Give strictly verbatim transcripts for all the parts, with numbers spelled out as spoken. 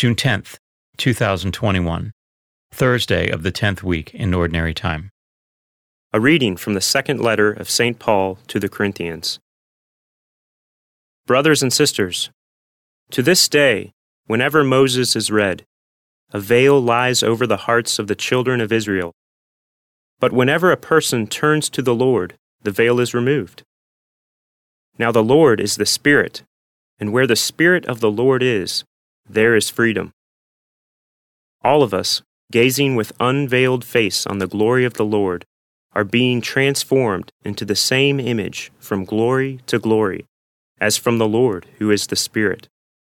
June tenth, two thousand twenty-one, Thursday of the tenth week in Ordinary Time. A reading from the second letter of Saint Paul to the Corinthians. Brothers and sisters, to this day, whenever Moses is read, a veil lies over the hearts of the children of Israel. But whenever a person turns to the Lord, the veil is removed. Now the Lord is the Spirit, and where the Spirit of the Lord is, there is freedom. All of us, gazing with unveiled face on the glory of the Lord, are being transformed into the same image from glory to glory, as from the Lord who is the Spirit.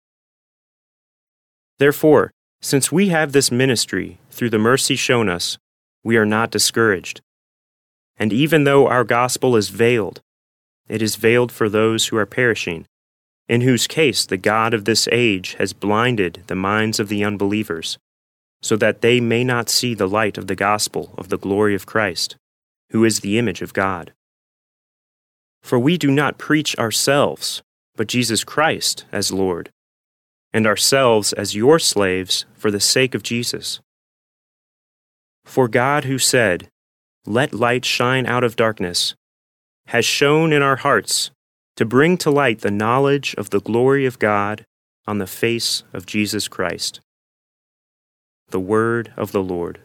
Therefore, since we have this ministry through the mercy shown us, we are not discouraged. And even though our gospel is veiled, it is veiled for those who are perishing, in whose case the God of this age has blinded the minds of the unbelievers, so that they may not see the light of the gospel of the glory of Christ, who is the image of God. For we do not preach ourselves, but Jesus Christ as Lord, and ourselves as your slaves for the sake of Jesus. For God, who said, "Let light shine out of darkness," has shone in our hearts to bring to light the knowledge of the glory of God on the face of Jesus Christ. The word of the Lord.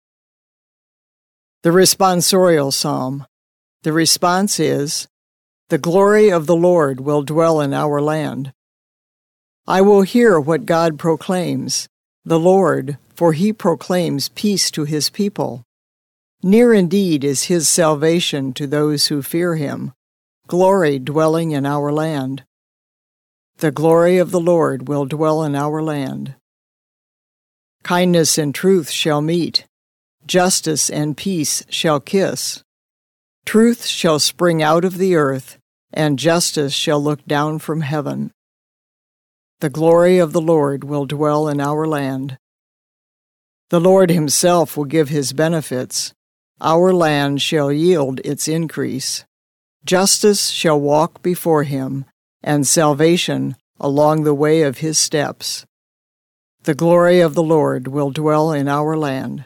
The responsorial psalm. The response is, "The glory of the Lord will dwell in our land." I will hear what God proclaims, the Lord, for he proclaims peace to his people. Near indeed is his salvation to those who fear him, glory dwelling in our land. The glory of the Lord will dwell in our land. Kindness and truth shall meet, justice and peace shall kiss. Truth shall spring out of the earth, and justice shall look down from heaven. The glory of the Lord will dwell in our land. The Lord himself will give his benefits. Our land shall yield its increase. Justice shall walk before him, and salvation along the way of his steps. The glory of the Lord will dwell in our land.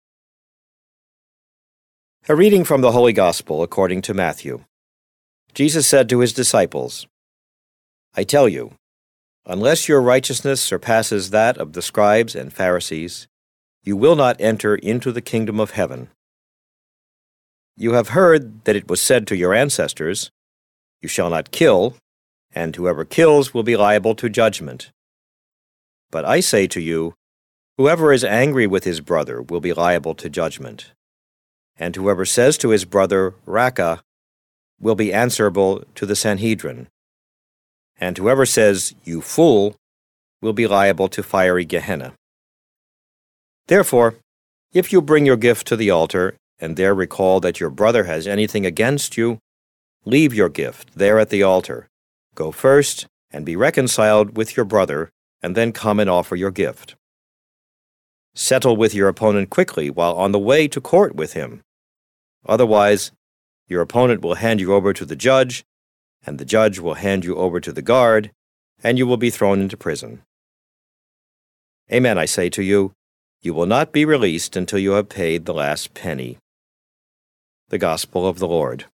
A reading from the Holy Gospel according to Matthew. Jesus said to his disciples, "I tell you, unless your righteousness surpasses that of the scribes and Pharisees, you will not enter into the kingdom of heaven. You have heard that it was said to your ancestors, 'You shall not kill, and whoever kills will be liable to judgment.' But I say to you, whoever is angry with his brother will be liable to judgment. And whoever says to his brother, 'Raca,' will be answerable to the Sanhedrin. And whoever says, 'You fool,' will be liable to fiery Gehenna. Therefore, if you bring your gift to the altar, and there recall that your brother has anything against you, leave your gift there at the altar. Go first and be reconciled with your brother, and then come and offer your gift. Settle with your opponent quickly while on the way to court with him. Otherwise, your opponent will hand you over to the judge, and the judge will hand you over to the guard, and you will be thrown into prison. Amen, I say to you, you will not be released until you have paid the last penny." The Gospel of the Lord.